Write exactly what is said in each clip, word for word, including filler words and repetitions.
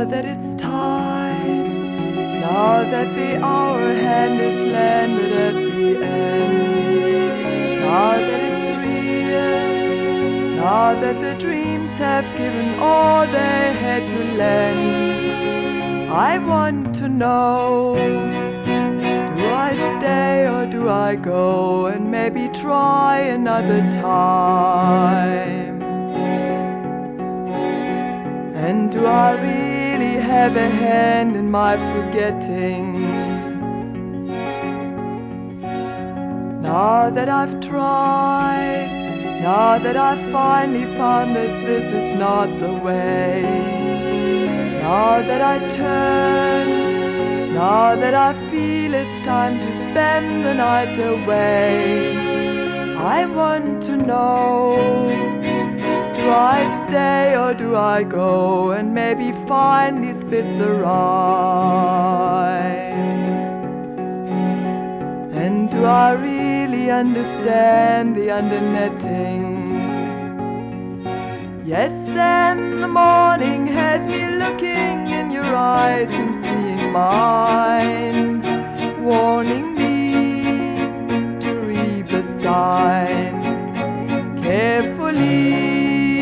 Now that it's time, now that the hour hand is landed at the end, now that it's real, now that the dreams have given all they had to lend, I want to know, do I stay or do I go and maybe try another time? And do I really have a hand in my forgetting? Now that I've tried, now that I've finally found that this is not the way, now that I turn, now that I feel it's time to spend the night away, I want to know, do I stay or do I go and maybe finally spit the rhyme? And do I really understand the undernetting? Yes, and the morning has me looking in your eyes and seeing mine, warning me to read the signs carefully.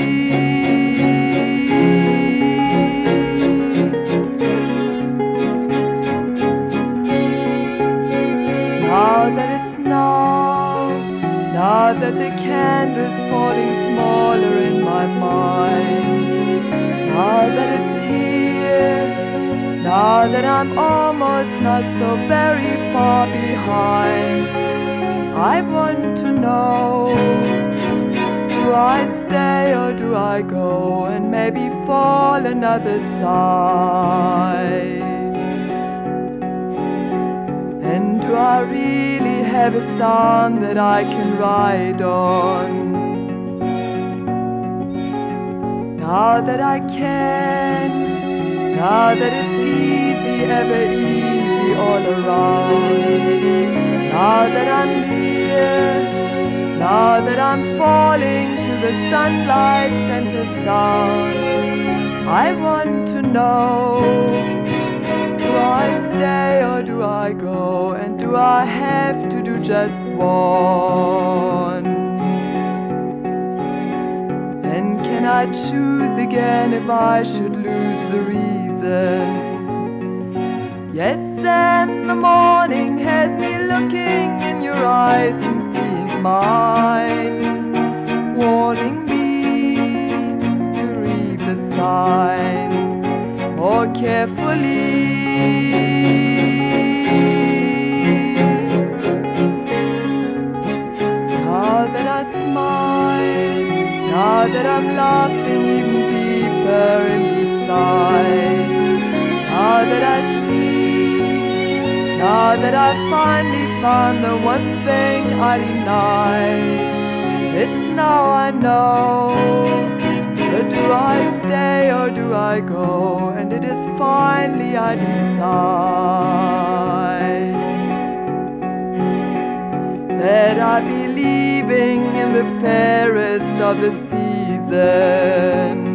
Now that it's now, now that the candle's falling smaller in my mind, now that it's here, now that I'm almost not so very far behind, I want to know, do I stay or do I go and maybe fall another side? And do I really have a sound that I can ride on? Now that I can, now that it's easy, ever easy all around, now that I'm near, now that I'm falling to the sunlight center sound, I want to know, do I stay or do I go, and do I have to do just one? And can I choose again if I should lose the reason? Yes, and the morning has me looking in your eyes and seeing mine, warning me to read the signs more carefully. Now that I smile, now that I'm laughing even deeper inside, now that I see, now that I finally found the one thing I denied, it's now I know, but do I stay or do I go, and it is finally I decide that I be leaving in the fairest of the season.